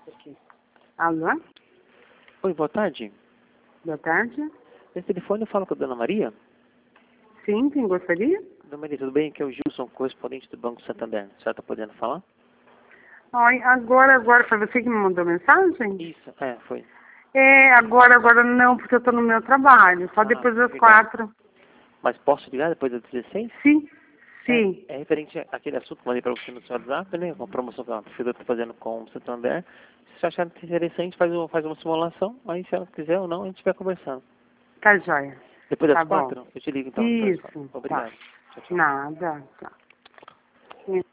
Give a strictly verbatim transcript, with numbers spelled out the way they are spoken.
Aqui. Alô? Oi, boa tarde. Boa tarde. Esse telefone eu falo com a Dona Maria? Sim, quem gostaria? Dona Maria, tudo bem? Aqui é o Gilson, correspondente do Banco Santander. A senhora está podendo falar? Oi, agora, agora, foi você que me mandou mensagem? Isso, é, foi. É, agora, agora não, porque eu tô no meu trabalho, só Ah, depois das legal. quatro. Mas posso ligar depois das dezesseis? Sim, sim. É, é referente àquele assunto que eu mandei para você no seu WhatsApp, né? Com a promoção que a prefeitura está fazendo com o Santander. Se você achar interessante, faz, um, faz uma simulação. Aí, se ela quiser ou não, a gente vai conversando. Tá joia. Depois das Tá bom. quatro, eu te ligo então. Isso, Obrigado. tá. Tchau, tchau. Nada, tá.